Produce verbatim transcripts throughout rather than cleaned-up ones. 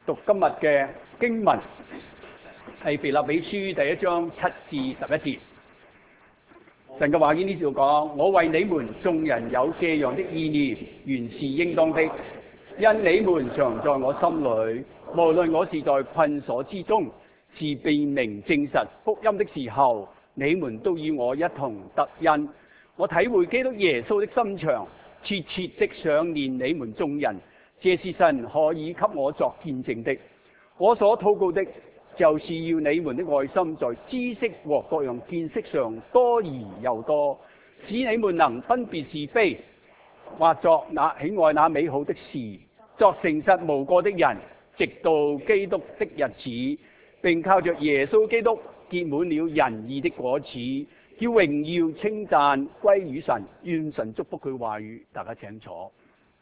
讀今日嘅經文係腓立比書第一章七至十一節。神嘅話喺呢度講：我為你們眾人有這樣的意念，原是應當的，因你們常在我心裏，無論我是在困鎖之中，是被明證實福音的時候，你們都與我一同得恩。我體會基督耶穌的心腸，切切的想念你們眾人，這是神可以給我作見證的。我所禱告的，就是要你們的愛心在知識和各樣見識上多而又多，使你們能分別是非，或作那喜愛那美好的事，作誠實無過的人，直到基督的日子，並靠着耶穌基督結滿了仁義的果子，叫榮耀稱讚歸於神。願神祝福佢話語，大家請坐。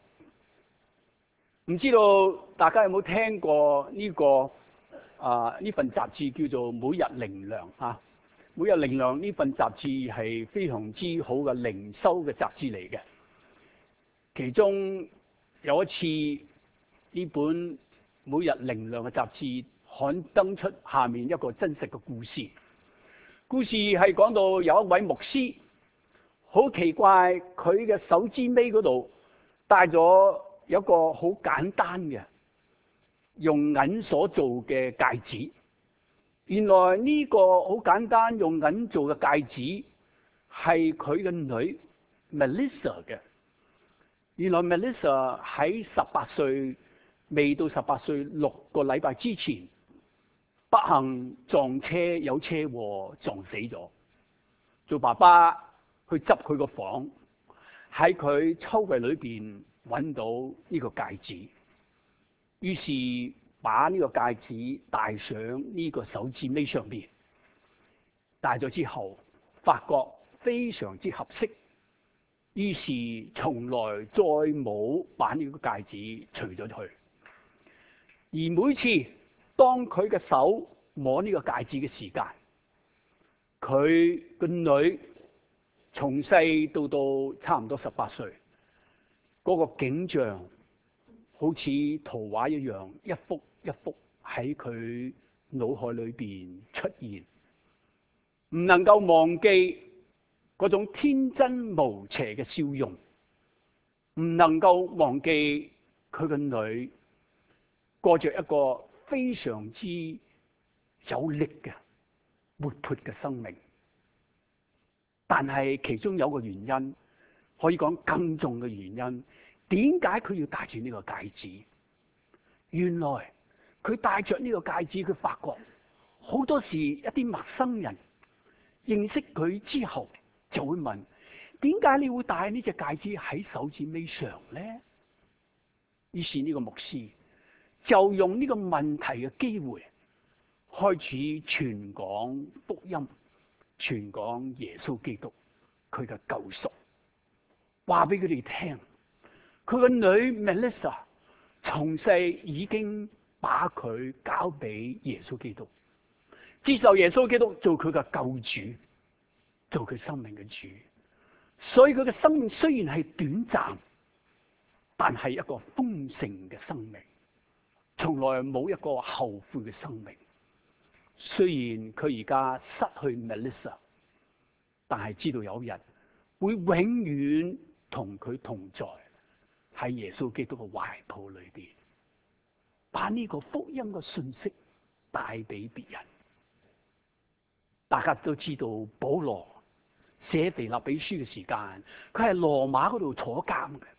唔知道大家有冇聽過呢、這個啊呢份雜誌叫做《每日靈糧》啊？《每日靈糧》呢份雜誌係非常之好嘅靈修嘅雜誌嚟嘅。其中有一次呢本《每日靈糧》嘅雜誌刊登出下面一個真實嘅故事。故事係講到有一位牧師，好奇怪，佢嘅手指尾嗰度戴咗有一個好簡單嘅用銀所做嘅戒指。原來呢個好簡單用銀做嘅戒指係佢嘅女 Melissa 嘅。原來 Melissa 喺十八歲，未到十八歲六個禮拜之前，不幸撞車，有車禍撞死咗。做爸爸去執佢個房，喺佢抽櫃裏邊揾到呢個戒指，於是把呢個戒指戴上呢個手指尾上邊。戴咗之後，發覺非常之合適，於是從來再冇把呢個戒指除咗去。而每次當佢嘅手摸呢個戒指嘅時間，佢個女從細到到差唔多十八歲，嗰個景象好似圖畫一樣，一幅一幅喺佢腦海裏邊出現，唔能夠忘記嗰種天真無邪嘅笑容，唔能夠忘記佢個女過着一個非常之有力嘅活潑嘅生命。但係其中有個原因，可以講更重嘅原因，點解佢要戴住呢個戒指？原來佢戴着呢個戒指，佢發覺好多時一啲陌生人認識佢之後，就會問：點解你會戴呢隻戒指喺手指尾上咧？於是呢個牧師就用呢個問題嘅機會，開始傳講福音，傳講耶穌基督佢嘅救贖，話俾佢哋聽。佢個女 Melissa 從細已經把佢交俾耶穌基督，接受耶穌基督做佢嘅救主，做佢生命嘅主。所以佢嘅生命雖然係短暫，但係一個豐盛嘅生命，從來冇一個後悔嘅生命。雖然佢而家失去 Melissa， 但係知道有一日會永遠同佢同在喺耶穌基督嘅懷抱裏邊，把呢個福音嘅信息帶俾別人。大家都知道保羅寫腓立比書嘅時間，佢係羅馬嗰度坐監嘅。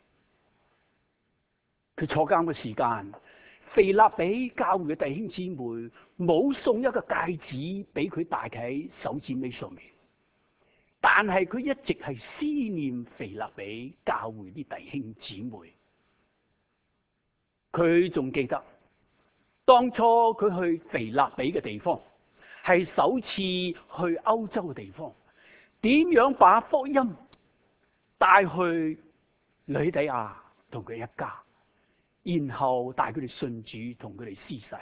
佢坐監嘅時間，腓立比教會嘅弟兄姊妹冇送一個戒指俾佢戴喺手指尾上面，但係佢一直係思念腓立比教會啲弟兄姊妹。佢仲記得當初佢去腓立比嘅地方，係首次去歐洲嘅地方，點樣把福音帶去呂底亞同佢一家，然後帶佢哋信主，同佢哋施洗，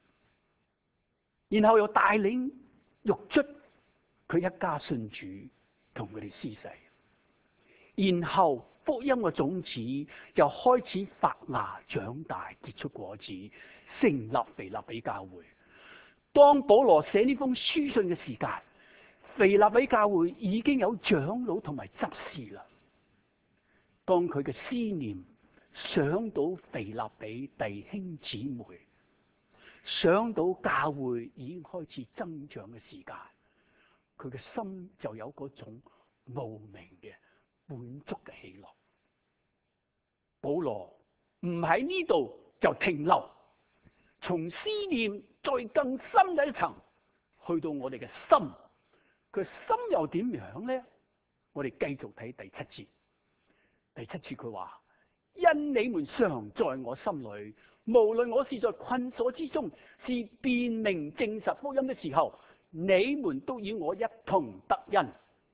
然後又帶領獄卒佢一家信主，同佢哋施洗，然後福音嘅種子又開始發芽長大，結出果子， 成立腓立比教會。當保羅寫呢封書信嘅時間，腓立比教會已經有長老同埋執事啦。當佢嘅思念想到腓立比弟兄姊妹，想到教會已經開始增長嘅時間，佢嘅心就有嗰種無名嘅滿足嘅喜樂。保羅唔喺呢度就停留，從思念再更深嘅一層，去到我哋嘅心。佢心又點樣咧？我哋繼續睇第七節。第七節佢話：因你們常在我心裏，無論我是在困鎖之中，是辨明證實福音的時候，你們都與我一同得恩。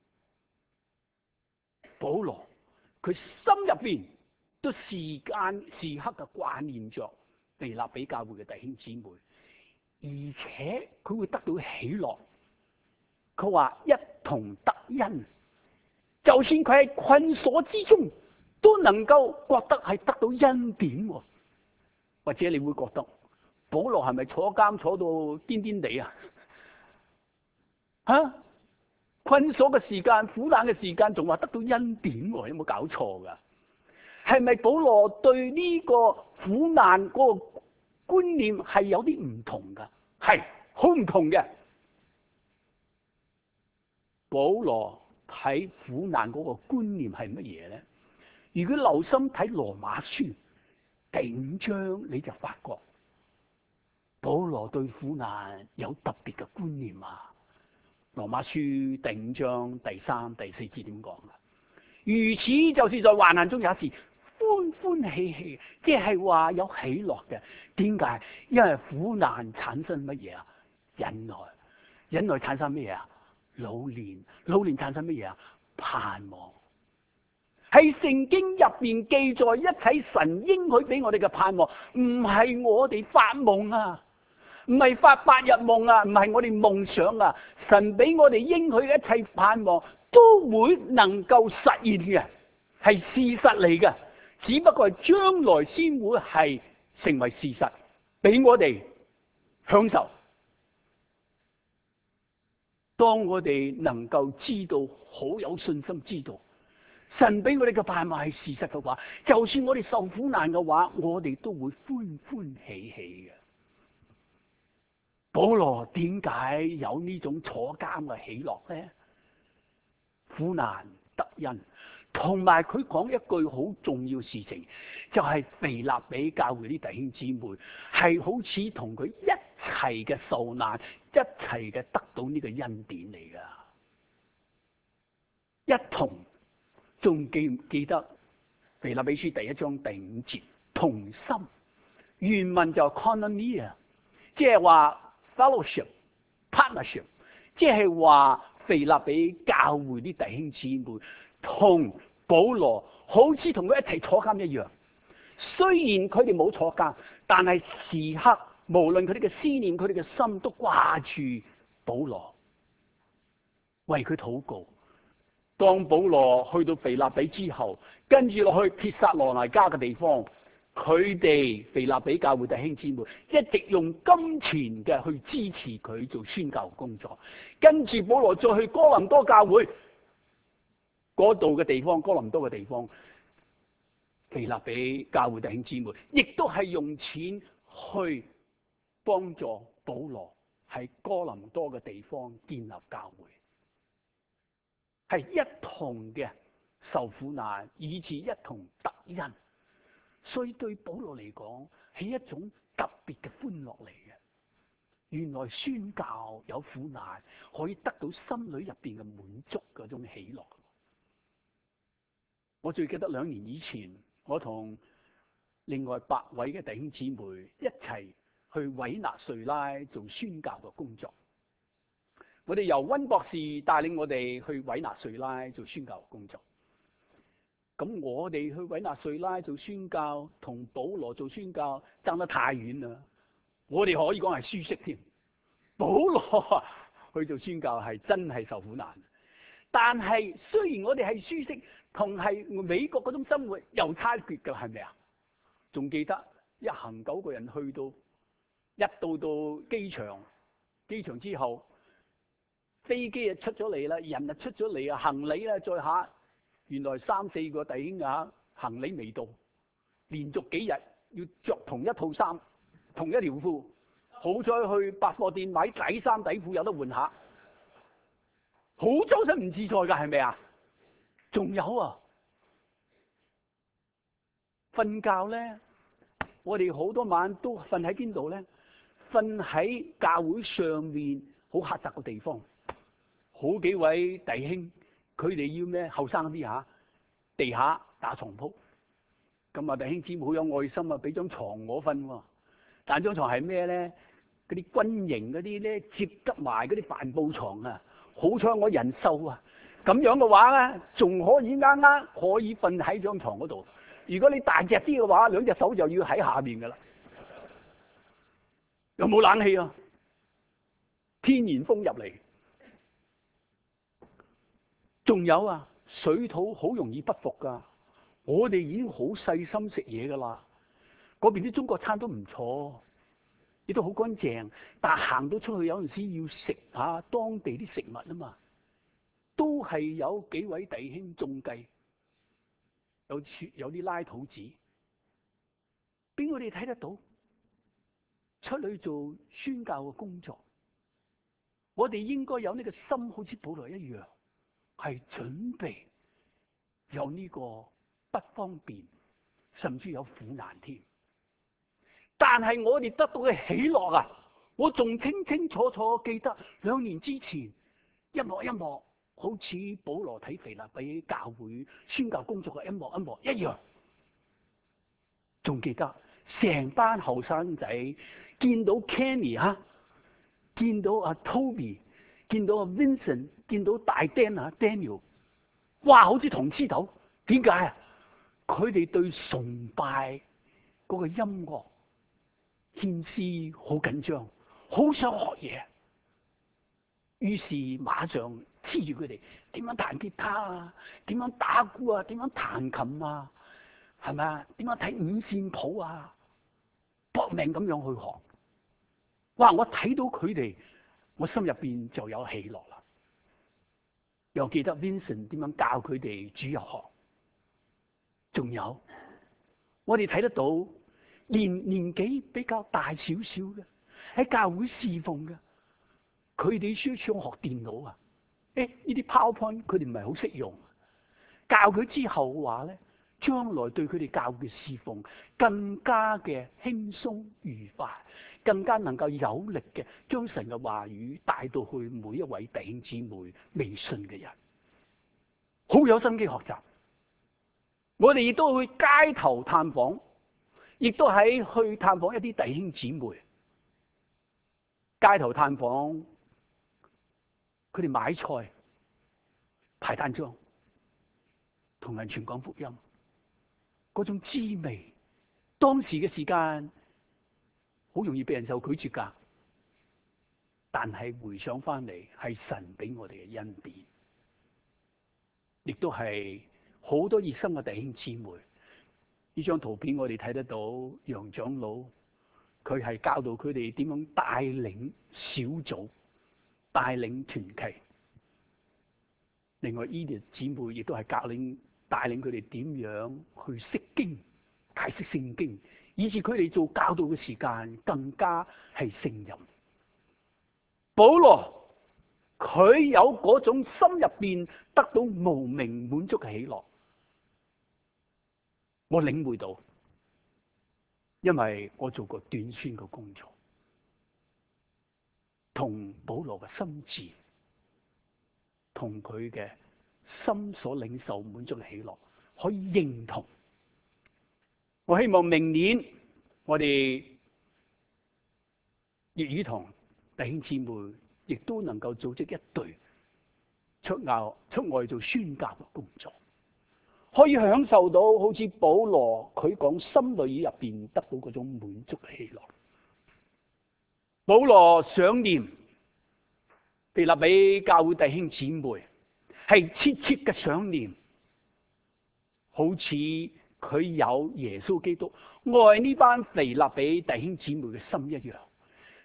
保羅佢心入邊都時間時刻嘅掛念着腓立比教會嘅弟兄姊妹，而且佢會得到喜樂。佢話一同得恩，就算佢喺困鎖之中，都能夠覺得係得到恩典。或者你會覺得保羅係咪坐監坐到癲癲地啊？吓，困鎖嘅時間、苦難嘅時間，仲話得到恩典，有冇搞錯噶？係咪保羅對呢個苦難嗰個觀念係有啲唔同噶？係好唔同嘅。保羅睇苦難嗰個觀念係乜嘢咧？如果留心睇羅馬書第五章，你就發覺保羅對苦難有特別嘅觀念啊！羅馬書第五章第三、第四節點講啊？如此就是在患難中也是歡歡喜喜，即係話有喜樂嘅。點解？因為苦難產生乜嘢啊？忍耐，忍耐產生乜嘢啊？老練，老練產生乜嘢啊？盼望。喺聖經入邊記載一切神應許俾我哋嘅盼望，唔係我哋發夢啊，唔係發白日夢啊，唔係我哋夢想啊。神俾我哋應許嘅一切盼望都會能夠實現嘅，係事實嚟嘅，只不過係將來先會係成為事實，俾我哋享受。當我哋能夠知道，好有信心知道神俾我哋嘅盼望係事實嘅話，就算我哋受苦難嘅話，我哋都會歡歡喜喜嘅。保羅點解有呢種坐監嘅喜樂咧？苦難得恩，同埋佢講一句好重要事情，就係腓立比教會啲弟兄姊妹係好似同佢一齊嘅受難，一齊嘅得到呢個恩典嚟噶，一同。仲記唔記得腓立比書第一章第五節同心？原文就 koinonia， 即係話 fellowship partnership， 即係話腓立比教會啲弟兄姊妹同保羅好似同佢一齊坐監一樣。雖然佢哋冇坐監，但係時刻無論佢哋嘅思念，佢哋嘅心都掛住保羅，為佢禱告。當保羅去到腓立比之後，跟住落去帖撒羅尼迦嘅地方，佢哋腓立比教會弟兄姊妹一直用金錢嘅去支持佢做宣教工作。跟住保羅再去哥林多教會嗰度嘅地方，哥林多嘅地方，腓立比教會弟兄姊妹亦都係用錢去幫助保羅喺哥林多嘅地方建立教會。係一同嘅受苦難，以致一同得恩，所以對保羅嚟講係一種特別嘅歡樂嚟嘅。原來宣教有苦難，可以得到心裏入邊嘅滿足嗰種喜樂。我最記得兩年以前，我同另外八位嘅弟兄姊妹一齊去委納瑞拉做宣教嘅工作。我哋由溫博士帶領我哋去委納瑞拉做宣教工作。咁我哋去委納瑞拉做宣教，同保羅做宣教爭得太遠啦。我哋可以講係舒適添。保羅去做宣教係真係受苦難，但係雖然我哋係舒適，同係美國嗰種生活又差別㗎，係咪啊？仲記得一行九個人去到一到到機場，機場之後飛機啊出咗嚟啦，人啊出咗嚟啊，行李啊再下，原來三四個弟兄啊行李未到，連續幾日要着同一套衫、同一條褲，好彩去百貨店買底衫底褲有得換下，好周身唔自在㗎，係咪啊？仲有啊，瞓覺咧，我哋好多晚都瞓喺邊度咧？瞓喺教會上面好狹窄嘅地方，好幾位弟兄佢哋要咩？後生啲吓，地下打床鋪。咁啊，弟兄姊妹好有愛心啊，俾張床我瞓喎。但張床係咩咧？嗰啲軍營嗰啲咧，接得埋嗰啲帆布床啊。好彩我人瘦啊，咁樣嘅話咧，仲可以啱啱可以瞓喺張床嗰度。如果你大隻啲嘅話，兩隻手就要喺下面噶啦。有冇冷氣啊？天然風入嚟。仲有啊，水土好容易不服噶。我哋已經好細心食嘢噶啦。嗰邊啲中國餐都唔錯，亦都好乾淨。但行到出去有陣時要食下當地啲食物啊嘛，都係有幾位弟兄中計，有有啲拉肚子，俾我哋睇得到。出去做宣教嘅工作，我哋應該有呢個心，好似保羅一樣，係準備有呢個不方便，甚至有苦難添。但係我哋得到嘅喜樂啊，我仲清清楚楚記得兩年之前一幕一幕，好似保羅睇腓立比教會宣教工作嘅一幕一幕一樣，仲記得成班後生仔見到 Kenny 吓，見到阿 Toby， 見到阿 Vincent， 見到大 Dan 啊 Daniel， 哇，好似銅獅頭。點解啊？佢哋對崇拜嗰個音樂獻詩好緊張，好想學嘢。於是馬上黐住佢哋點樣彈吉他啊，點樣打鼓啊，點樣彈琴啊，係咪啊？點樣睇五線譜啊？搏命咁樣去學。哇！我睇到佢哋，我心入邊就有喜樂啦。又記得 Vincent 點樣教佢哋主日學，仲有我哋睇得到年年紀比較大少少嘅喺教會侍奉嘅，佢哋需要學電腦啊。誒，呢啲 PowerPoint 佢哋唔係好識用，教佢之後嘅話咧，將來對佢哋教嘅侍奉更加嘅輕鬆愉快，更加能夠有力嘅將神嘅話語帶到去每一位弟兄姊妹未信嘅人，好有心機學習。我哋亦都去街頭探訪，亦都喺去探訪一啲弟兄姊妹。街頭探訪，佢哋買菜、排單張、同人傳講福音，嗰種滋味，當時嘅時間好容易俾人受拒絕噶，但係回想翻嚟，係神俾我哋嘅恩典，亦都係好多熱心嘅弟兄姊妹。呢張圖片我哋睇得到楊長老，佢係教導佢哋點樣帶領小組、帶領團契。另外 Edith 姊妹亦都係教領帶領佢哋點樣去釋經、解釋聖經，以致佢哋做教導嘅時間更加係勝任。保羅佢有嗰種心入邊得到無名滿足嘅喜樂，我領會到，因為我做過短宣嘅工作，同保羅嘅心志，同佢嘅心所領受滿足嘅喜樂可以認同。我希望明年我哋粵語堂弟兄姊妹亦都能夠組織一隊出外出外做宣教嘅工作，可以享受到好似保羅佢講心裏入邊得到嗰種滿足嘅喜樂。保羅想念腓立比教會弟兄姊妹，係切切嘅想念，好似佢有耶穌基督愛呢班腓立比弟兄姊妹嘅心一樣。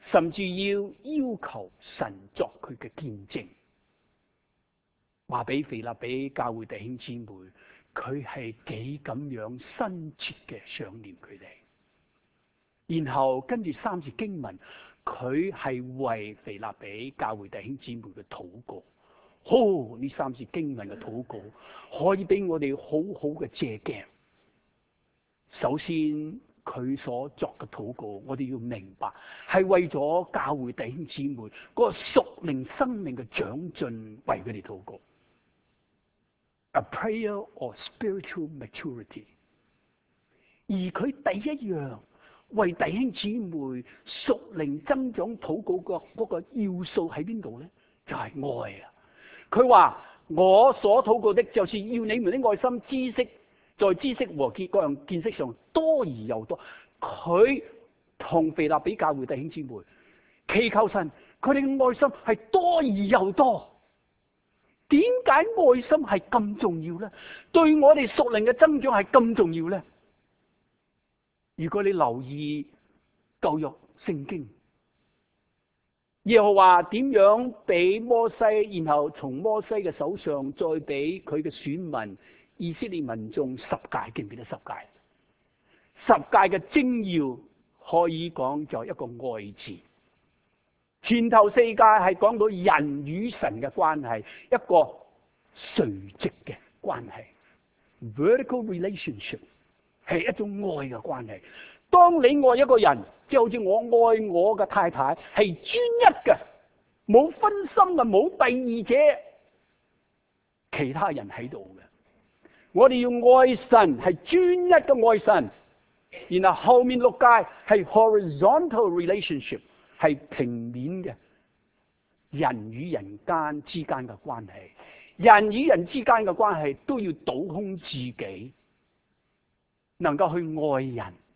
甚至要要求神作佢嘅見證，話俾腓立比教會弟兄姊妹，佢係幾咁樣深切嘅想念佢哋。然後跟住三節經文，佢係為腓立比教會弟兄姊妹嘅禱告。哦，呢三節經文嘅禱告可以俾我哋好好嘅借鏡。首先，佢所作嘅禱告，我哋要明白係為咗教會弟兄姊妹嗰個屬靈生命嘅長進，為佢哋禱告。A prayer of spiritual maturity。而佢第一樣為弟兄姊妹屬靈增長禱告嘅嗰個要素喺邊度咧？就係愛啊！佢話：我所禱告的，就是要你們的愛心知識，在知識和各樣見識上多而又多。佢同腓立比教會弟兄姊妹祈求神，佢哋嘅愛心係多而又多。點解愛心係咁重要咧？對我哋屬靈嘅增長係咁重要咧？如果你留意舊約聖經，耶和華點樣俾摩西，然後從摩西嘅手上再俾佢嘅選民以色列民眾十誡，記唔記得十誡？十誡嘅精要可以講就係一個愛字。前頭四誡係講到人與神嘅關係，一個垂直嘅關係 （vertical relationship） 係一種愛嘅關係。當你愛一個人，即係好似我愛我嘅太太，係專一嘅，冇分心嘅，冇第二者其他人喺度嘅。我哋要愛神，係專一嘅愛神。然後後面六誡係 horizontal relationship， 係平面嘅人與人間之間嘅關係。人與人之間嘅關係都要倒空自己，能夠去愛人。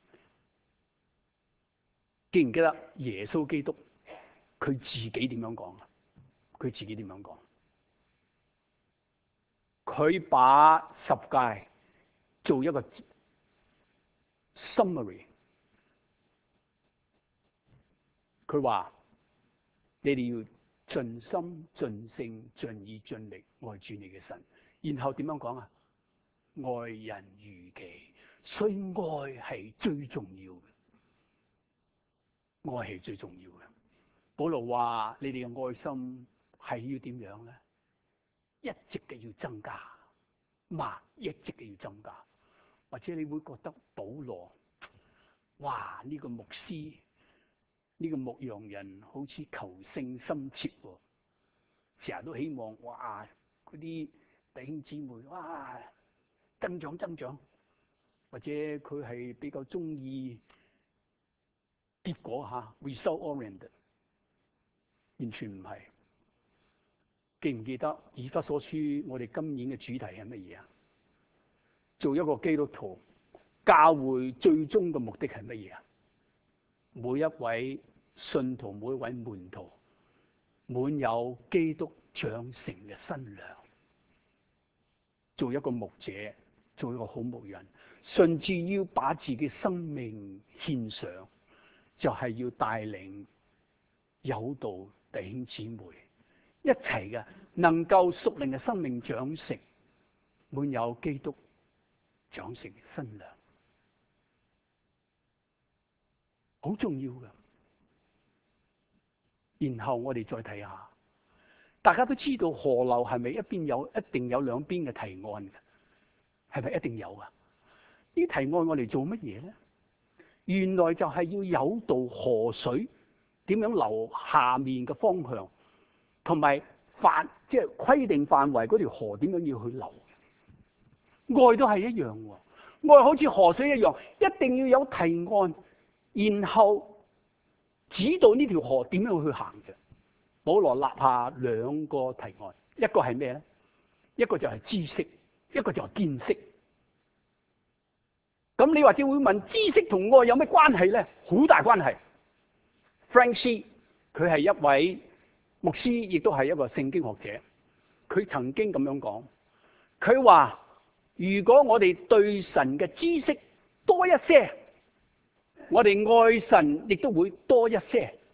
記唔記得耶穌基督佢自己點樣講啊？佢自己點樣講？佢把十誡做一個 summary。佢話：你哋要盡心、盡性、盡意、盡力愛住你嘅神。然後點樣講啊？愛人如己。所以愛係最重要嘅。愛係最重要嘅。保羅話：你哋嘅愛心係要點樣咧？一直嘅要增加，嘛，一直嘅要增加。或者你會覺得保羅，哇！呢個牧師，呢個牧羊人好似求勝心切喎，成日都希望哇嗰啲弟兄姊妹哇增長增長，或者佢係比較中意結果吓 result oriented， 完全唔係。記唔記得以弗所書我哋今年嘅主題係乜嘢啊？做一個基督徒，教會最終嘅目的係乜嘢啊？每一位信徒，每一位門徒，滿有基督長成嘅身量。做一個牧者，做一個好牧人，甚至要把自己生命獻上，就係要帶領有道弟兄姊妹一齊嘅，能夠屬靈嘅生命長成，滿有基督長成嘅身量，好重要嘅。然後我哋再睇下，大家都知道河流係咪一邊有一定有兩邊嘅堤岸嘅？係咪一定有啊？呢堤岸我哋做乜嘢咧？原來就係要有道河水點樣流下面嘅方向，同埋範即係規定範圍嗰條河點樣要去流。愛都係一樣喎，愛好似河水一樣，一定要有堤岸，然後指導呢條河點樣去行嘅。保羅立下兩個堤岸，一個係咩咧？一個就係知識，一個就係見識。咁你或者會問，知識同愛有咩關係咧？好大關係。Frank C 佢係一位牧師，亦都係一個聖經學者。佢曾經咁樣講，佢話：如果我哋對神嘅知識多一些，我哋愛神亦都會多一些。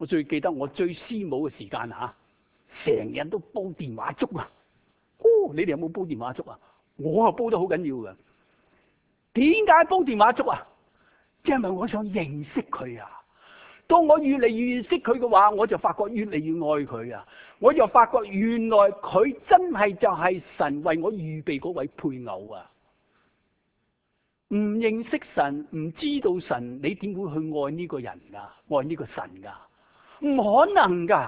我最記得我追師母嘅時間啊，成日都煲電話粥啊！哦，你哋有冇煲電話粥啊？我啊煲得好緊要㗎。點解煲電話粥啊？因為我想認識佢啊！當我越嚟越認識佢嘅話，我就發覺越嚟越愛佢啊！我就發覺原來佢真係就係神為我預備嗰位配偶啊！唔認識神，唔知道神，你點會去愛呢個人㗎？愛呢個神㗎？唔可能㗎！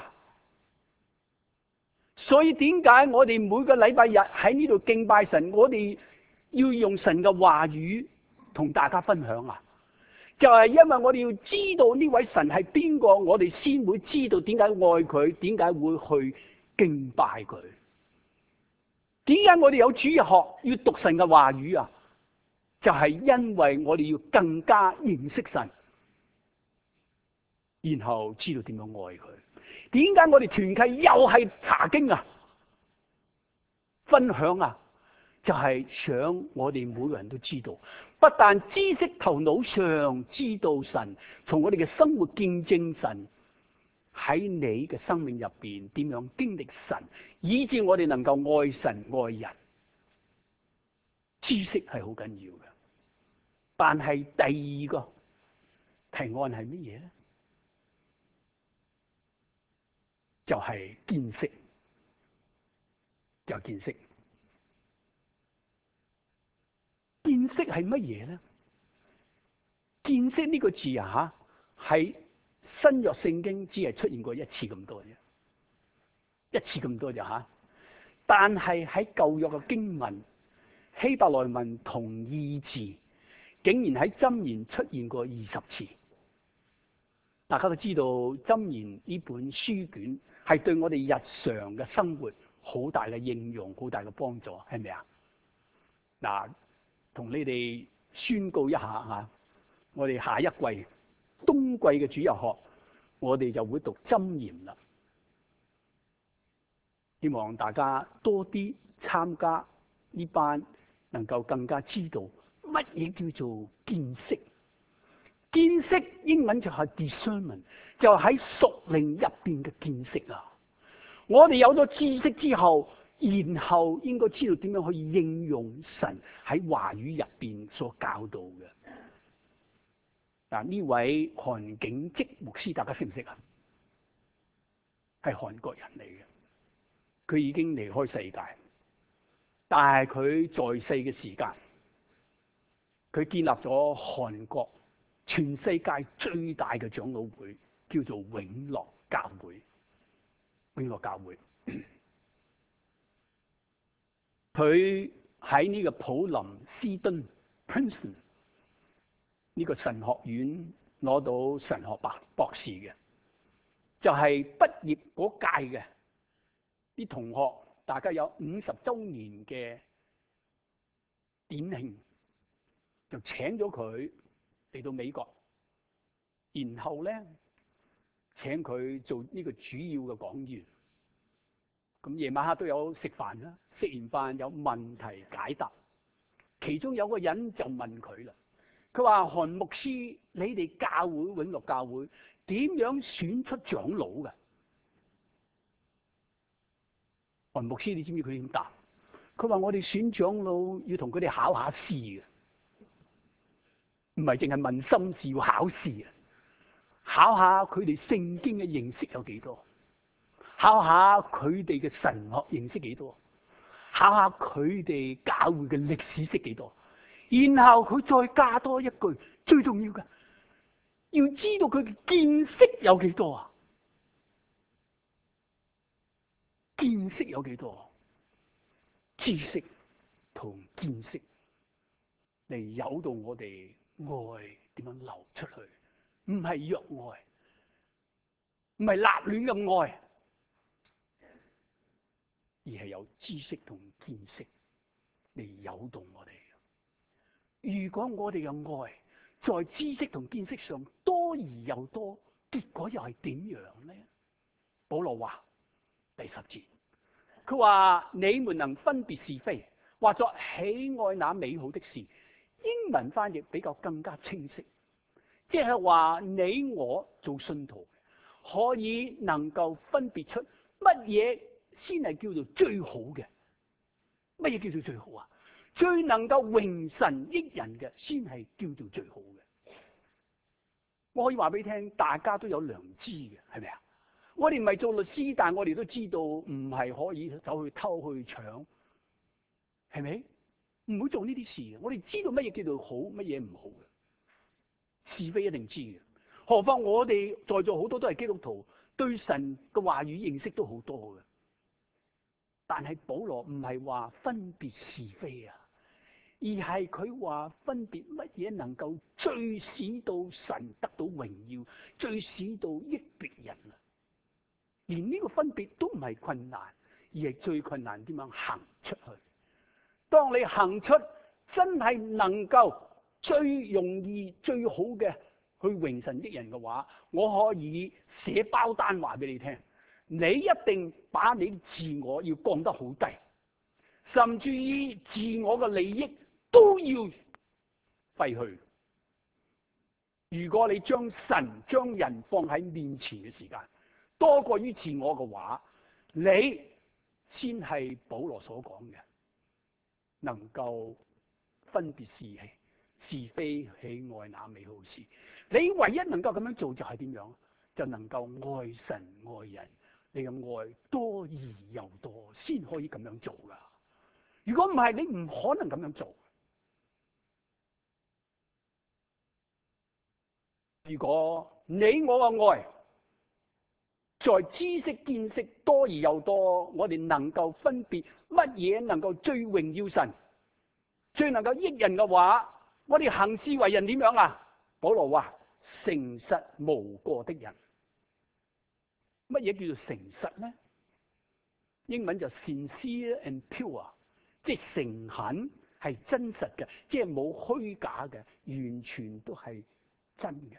所以點解我哋每個禮拜日喺呢度敬拜神，我哋要用神嘅話語同大家分享啊？就係因為我哋要知道呢位神係邊個，我哋先會知道點解愛佢，點解會去敬拜佢。點解我哋有主日學要讀神嘅話語啊？就係因為我哋要更加認識神，然後知道點樣愛佢。點解我哋團契又係查經啊、分享啊？就係想我哋每個人都知道，不但知識頭腦上知道神，從我哋嘅生活見證神，喺你嘅生命入邊點樣經歷神，以致我哋能夠愛神愛人。知識係好緊要嘅，但係第二個提案係乜嘢咧？就係見識，就見識。見識係乜嘢咧？見識呢個字啊，吓喺新約聖經只係出現過一次咁多啫，一次咁多啫吓。但係喺舊約嘅經文，希伯來文同義字，竟然喺箴言出現過二十次。大家都知道箴言呢本書卷係對我哋日常嘅生活好大嘅應用，好大嘅幫助，係咪啊？嗱，同你哋宣告一下吓，我哋下一季冬季嘅主日學，我哋就會讀箴言啦。希望大家多啲參加呢班，能夠更加知道乜嘢叫做見識。見識英文就係 discernment， 就喺屬靈入邊嘅見識啊！我哋有咗知識之後，然後應該知道點樣去應用神喺話語入邊所教導嘅。嗱，呢位韓景積牧師，大家識唔識啊？係韓國人嚟嘅，佢已經離開世界，但係佢在世嘅時間，佢建立咗韓國全世界最大嘅長老會，叫做永樂教會。永樂教會，佢喺呢個普林斯頓 Princeton 呢個神學院攞到神學博博士嘅，就係、是、畢業嗰屆嘅啲同學，大家有五十周年嘅典慶，就請咗佢嚟到美國，然後咧請佢做呢個主要嘅講員。咁夜晚黑都有食飯啦，食完飯有問題解答。其中有個人就問佢啦，佢話：韓牧師，你哋教會永樂教會點樣選出長老嘅？韓牧師，你知唔知佢點答？佢話：我哋選長老要同佢哋考下試嘅，唔係淨係問心事，要考試啊！考下佢哋聖經嘅認識有幾多？考下佢哋嘅神學認識幾多？考下佢哋教會嘅歷史識幾多？然後佢再加多一句，最重要嘅，要知道佢嘅見識有幾多啊？見識有幾多？知識同見識嚟誘導我哋愛點樣流出去，唔係弱愛，唔係立亂嘅愛，而係有知識同見識嚟誘導我哋。如果我哋嘅愛在知識同見識上多而又多，結果又係點樣呢？保羅話第十節，佢話你們能分別是非，或作喜愛那美好的事。英文翻譯比較更加清晰，即係話你我做信徒可以能夠分別出乜嘢先係叫做最好嘅？乜嘢叫做最好啊？最能夠榮神益人嘅，先係叫做最好嘅。我可以話俾你聽，大家都有良知嘅，係咪啊？我哋唔係做律師，但係我哋都知道唔係可以走去偷去搶，係咪？唔會做呢啲事嘅。我哋知道乜嘢叫做好，乜嘢唔好嘅，是非一定知嘅。何況我哋在座好多都係基督徒，對神嘅話語認識都好多嘅。但係保羅唔係話分別是非啊，而係佢話分別乜嘢能夠最使到神得到榮耀，最使到益別人啊！連呢個分別都唔係困難，而係最困難點樣行出去。當你行出真係能夠最容易最好嘅去榮神益人嘅話，我可以寫包單話俾你聽，你一定把你自我要降得好低，甚至於自我嘅利益都要廢去。如果你將神將人放喺面前嘅時間多過於自我嘅話，你先係保羅所講嘅能夠分別是非，是非喜愛那美好事。你唯一能夠咁樣做就係點樣？就能夠愛神愛人，你嘅愛多而又多，先可以咁樣做噶。如果唔係，你唔可能咁樣做。如果你我嘅愛在知識見識多而又多，我哋能夠分別乜嘢能夠最榮耀神，最能夠益人嘅話，我哋行事為人點樣啊？保羅話誠實無過的人。乜嘢叫做誠實呢？英文就 sincere and pure， 即係誠懇係真實嘅，即係冇虛假嘅，完全都係真嘅、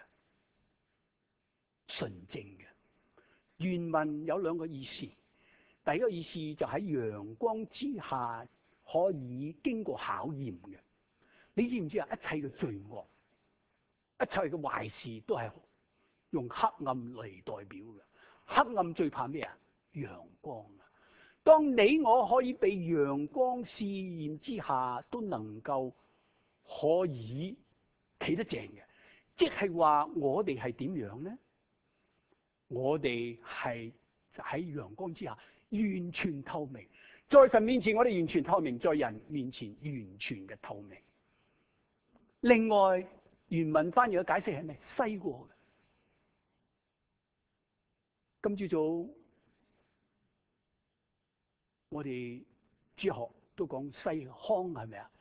純正嘅。原文有兩個意思，第一個意思就喺陽光之下可以經過考驗嘅。你知唔知啊？一切嘅罪惡、一切嘅壞事都係用黑暗嚟代表嘅。黑暗最怕咩啊？陽光啊！當你我可以被陽光試驗之下，都能夠可以企得正嘅，即係話我哋係點樣呢？我哋係喺陽光之下完全透明，在神面前我哋完全透明，在人面前完全嘅透明。另外原文翻譯嘅解釋係咩？西過嘅。今朝早我哋主學都講西康係咪啊？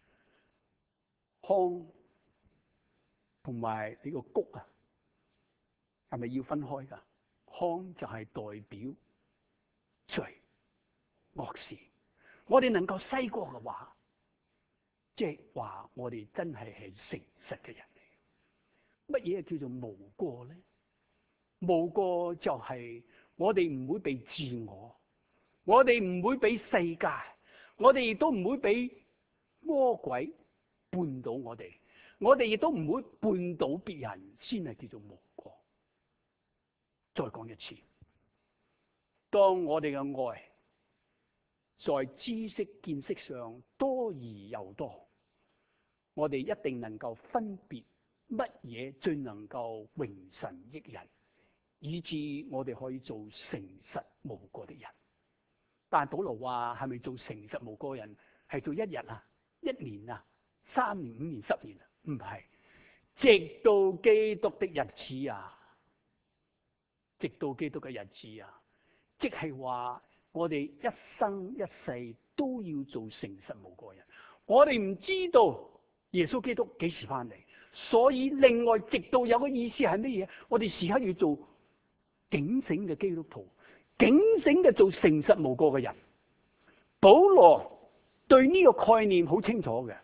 康同埋呢個谷啊，係咪要分開噶？康就係代表罪惡事，我哋能夠西過嘅話，即係話我哋真係係誠實嘅人嚟。乜嘢叫做無過咧？無過就係我哋唔會被自我，我哋唔會俾世界，我哋亦都唔會俾魔鬼絆倒我哋，我哋亦都唔會絆倒別人，先係叫做無過。再講一次，當我哋嘅愛在知識見識上多而又多，我哋一定能夠分別乜嘢最能夠榮神益人，以致我哋可以做誠實無過的人。但保羅話係咪做誠實無過人係做一日啊、一年啊、三年、五年、十年啊？唔係，直到基督的日子啊！直到基督嘅日子啊！即係話我哋一生一世都要做誠實無過人。我哋唔知道耶穌基督幾時翻嚟，所以另外直到有個意思係乜嘢？我哋時刻要做警醒嘅基督徒，警醒嘅做誠實無過嘅人。保羅對呢個概念好清楚嘅，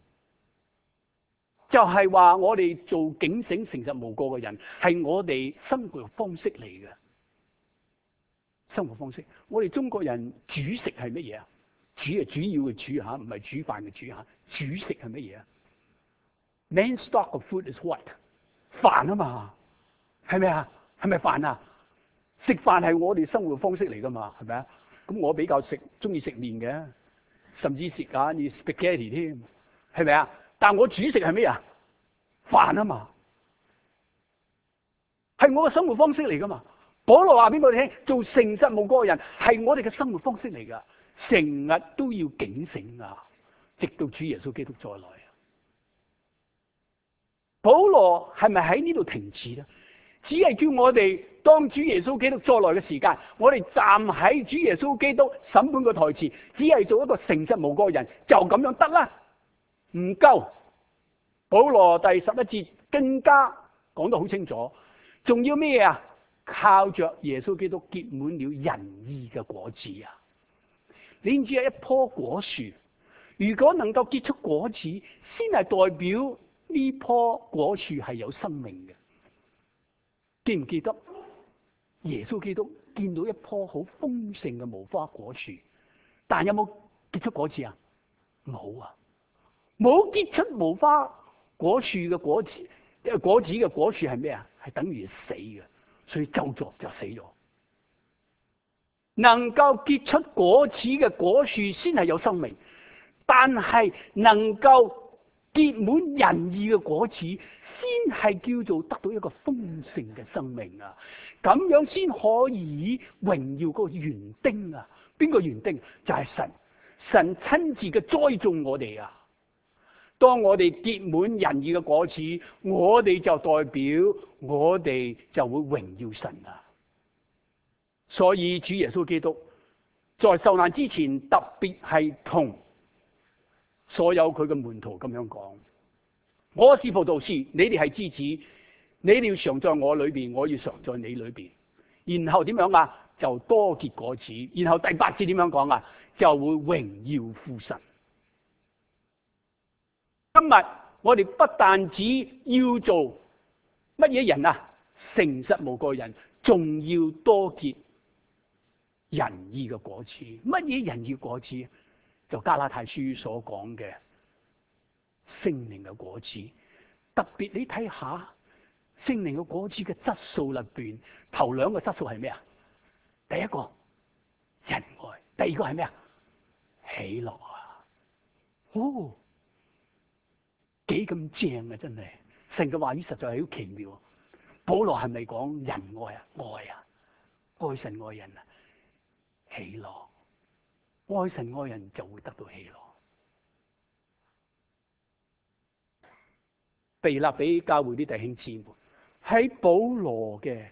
就係話我哋做警醒誠實無過嘅人係我哋生活方式嚟嘅。生活方式，我哋中國人主食係乜嘢啊？主係主要嘅主吓，唔係煮飯嘅煮吓。主食係乜嘢啊？ Main stock of food is what？ 飯啊嘛，係咪啊？係咪飯啊？ 食飯係我哋生活方式嚟噶嘛，係咪啊？咁我比較食中意食麵嘅，甚至食下啲 spaghetti 添，係咪啊？但係我主食係咩啊？飯啊嘛，係我嘅生活方式嚟噶嘛。保羅話俾我哋聽，做誠實無過嘅人係我哋嘅生活方式嚟噶，成日都要警醒啊，直到主耶穌基督再來。保羅係咪喺呢度停止咧？只係叫我哋當主耶穌基督再來嘅時間，我哋站喺主耶穌基督審判嘅台前，只係做一個誠實無過嘅人，就咁樣得啦？唔夠。保羅第十一節更加講得好清楚，仲要咩啊？靠着耶穌基督結滿了仁義嘅果子啊！你知係一棵果樹，如果能夠結出果子，先係代表呢棵果樹係有生命嘅。記唔記得耶穌基督見到一棵好豐盛嘅無花果樹，但有冇結出果子啊？冇啊！冇結出無花果樹嘅果子，果子嘅果樹係咩啊？係等於死嘅，所以咒詛就死咗。能夠結出果子嘅果樹先係有生命，但係能夠結滿仁義嘅果子，先係叫做得到一個豐盛嘅生命啊！咁樣先可以榮耀嗰個園丁啊！邊個園丁？就係神，神親自嘅栽種我哋啊！當我哋結滿仁義嘅果子，我哋就代表我哋就會榮耀神啊！所以主耶穌基督在受難之前，特別係同所有佢嘅門徒咁樣講：我是葡萄樹，你哋係枝子，你哋要常在我裏邊，我要常在你裏邊。然後點樣啊？就多結果子。然後第八節點樣講啊？就會榮耀父神。今日我哋不但止要做乜嘢人啊，誠實無過人，仲要多結仁義嘅果子。乜嘢仁義果子？就加拉太書所講嘅聖靈嘅果子。特別你睇下聖靈嘅果子嘅質素裏邊，頭兩個質素係咩啊？第一個仁愛，第二個係咩啊？喜樂啊！哦，幾咁正啊！真係神嘅話語實在係好奇妙。保羅係咪講仁愛啊？愛啊，愛神愛人啊，喜樂。愛神愛人就會得到喜樂。腓立比教會啲弟兄姊妹喺保羅嘅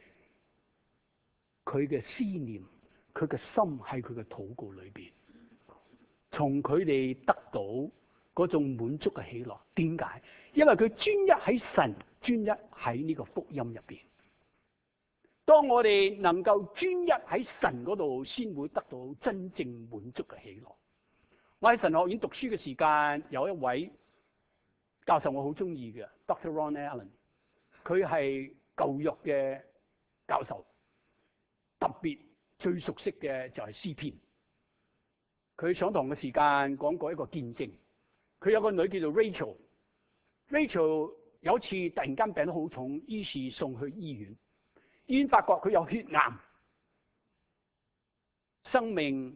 佢嘅思念，佢嘅心喺佢嘅禱告裏邊，從佢哋得到嗰種滿足嘅喜樂。點解？因為佢專一喺神，專一喺呢個福音入邊。當我哋能夠專一喺神嗰度，先會得到真正滿足嘅喜樂。我喺神學院讀書嘅時間，有一位教授我好中意嘅 Doctor Ron Allen， 佢係舊約嘅教授，特別最熟悉嘅就係詩篇。佢上堂嘅時間講過一個見證，佢有個女叫做 Rachel，Rachel 有一次突然間病得好重，於是送去醫院。醫院發覺佢有血癌，生命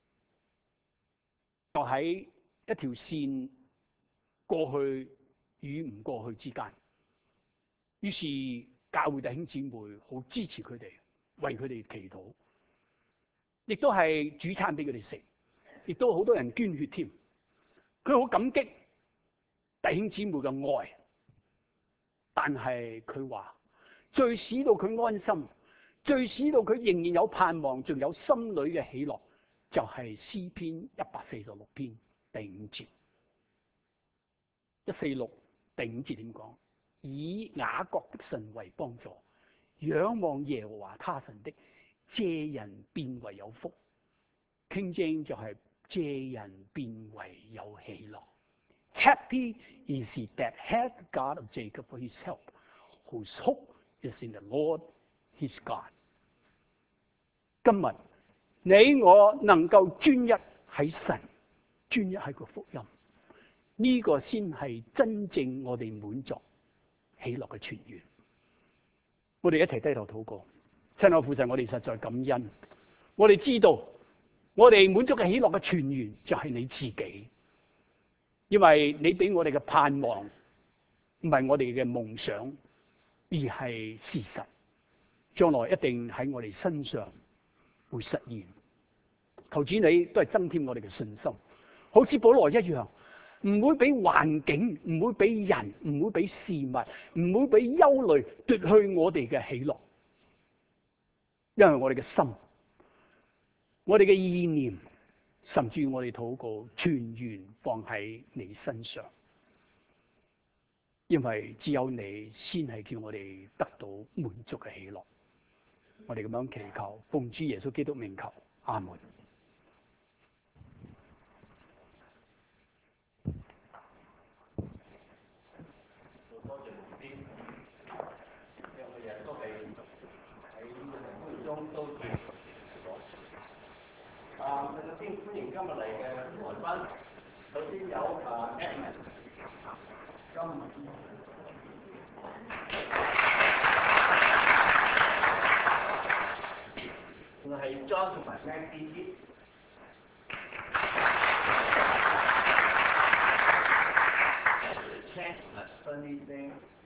就喺一條線過去與唔過去之間。於是教會弟兄姊妹好支持佢哋，為佢哋祈禱，亦都係煮餐俾佢哋食，亦都好多人捐血添。佢好感激弟兄姊妹嘅愛，但係佢話，最使到佢安心，最使到佢仍然有盼望，仲有心裏嘅喜樂，就係詩篇一百四十六篇第五節。一四六第五節點講？以雅各的神為幫助，仰望耶和華他神的，借人變為有福。King James就係借人變為有喜樂。Happy is he that hath God of Jacob for his help, whose hope is in the Lord his God。 今日你我能夠專一喺神，專一喺個福音，呢、這個先係真正我哋滿足喜樂嘅泉源。我哋一齊低頭禱告。 親愛父神，我哋實在感恩。我哋知道，我哋滿足嘅喜樂嘅泉源就係你自己，因為你俾我哋嘅盼望唔係我哋嘅夢想，而係事實，將來一定喺我哋身上會實現。求主你都係增添我哋嘅信心，好似保羅一樣，唔會俾環境，唔會俾人，唔會俾事物，唔會俾憂慮奪去我哋嘅喜樂。因為我哋嘅心，我哋嘅意念，甚至我哋禱告，全然放喺你身上。因為只有你先係叫我哋得到滿足嘅喜樂。我哋咁樣祈求，奉主耶穌基督名求，阿門。 多謝牧師，因為我哋都係喺呢個生活中都見咗。啊，首先歡迎今日嚟嘅來賓，首先有啊 Edmund， 今日仲係 John 同埋 Maggie。Sunny thing.